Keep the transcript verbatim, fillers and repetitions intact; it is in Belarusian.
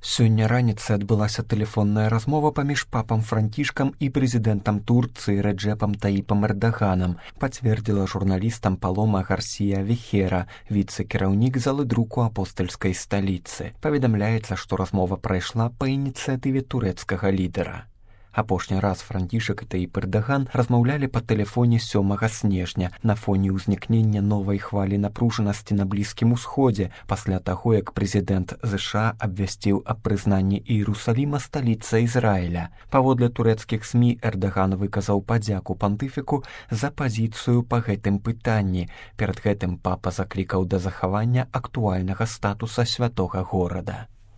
Сёння раніцай адбылася тэлефонная размова паміж папам Францішкам і прэзідэнтам Турцыі Рэджэпам Таіпам Эрдаганам, пацвердзіла журналістам Палома Гарсія Вехера, віцэ-кіраўнік залы друку апостальскай сталіцы. Паведамляецца, што размова прайшла па ініцыятыве турэцкага лідара. Апошні раз Францішак і Таіп Эрдаган размаўлялі па тэлефоне сёмага снежня на фоне ўзнікнення новай хвалі напружанасці на Блізкім усходзе пасля таго, як прэзідэнт ЗША абвясціў аб прызнанні Іерусаліма сталіцай Ізраіля. Паводле турэцкіх СМІ Эрдаган выказаў падзяку пантыфіку за пазіцыю па гэтым пытанні. Перад гэтым папа заклікаў да захавання актуальнага статуса святога горада.